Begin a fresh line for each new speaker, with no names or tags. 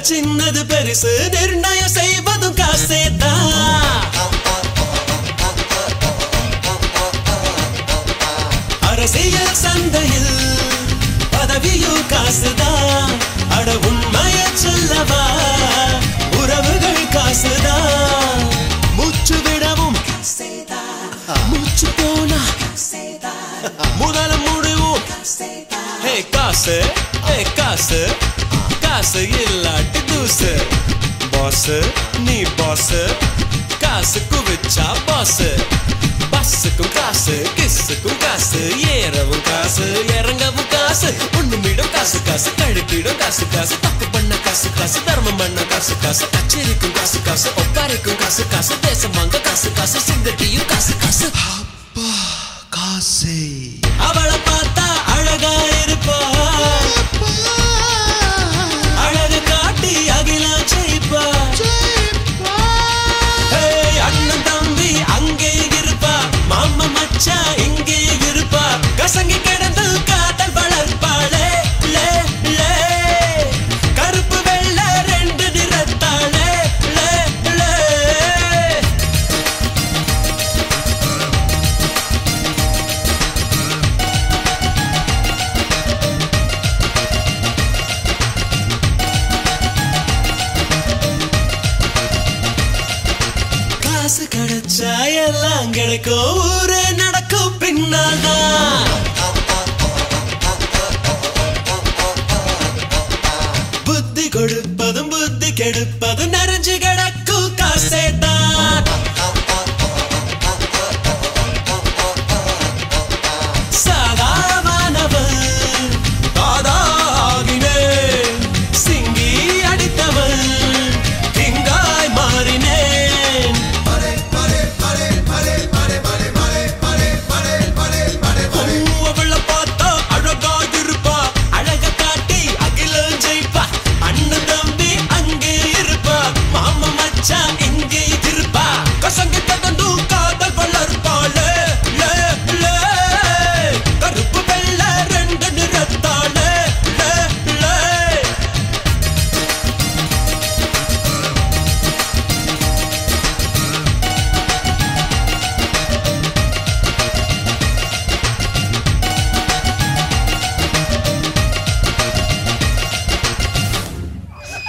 சின்னது பெருசு நிர்ணயம் செய்வதும் காசேதான். அரசியல் சந்தையில் பதவியும் காசுதான். அட உண்மைய சொல்லவா உறவுகள் காசுதான். மூச்சு விடவும் மூச்சு போனா முதல முடிவும் காசு காசு காசு இல்லாட்டி தூசு. பாஸ் நீ பாஸ் காசு குவிச்சா பாஸ். பஸ்ஸுக்கும் காசு கிஸ்ஸுக்கும் காசு ஏறவும் காசு இறங்கவும் காசு. ஒண்ணுமிடும் காசு காசு கழுப்பிடும் காசு காசு. தப்பு பண்ண காசு காசு தர்மம் பண்ண காசு காசு. கச்சேரிக்கும் காசு காசு ஒப்பாரிக்கும் காசு காசு. தேசம் வாங்க காசு காசு சிங்கட்டியும் காசு காசு.
காசே
அவளை பார்த்தா அழகா இருப்பா. அழகு காட்டி அகிலா ஜெயிப்பா. அண்ணன் தம்பி அங்கே இருப்பா. மாமா மச்சா இங்கே இருப்பா. கசங்கி கிடந்து காதல் வளர்ப்பாளே. கருப்பு வெள்ள ரெண்டு நிறத்தாளே. காசு கிடைச்சா எல்லாம் கிடைக்கும்.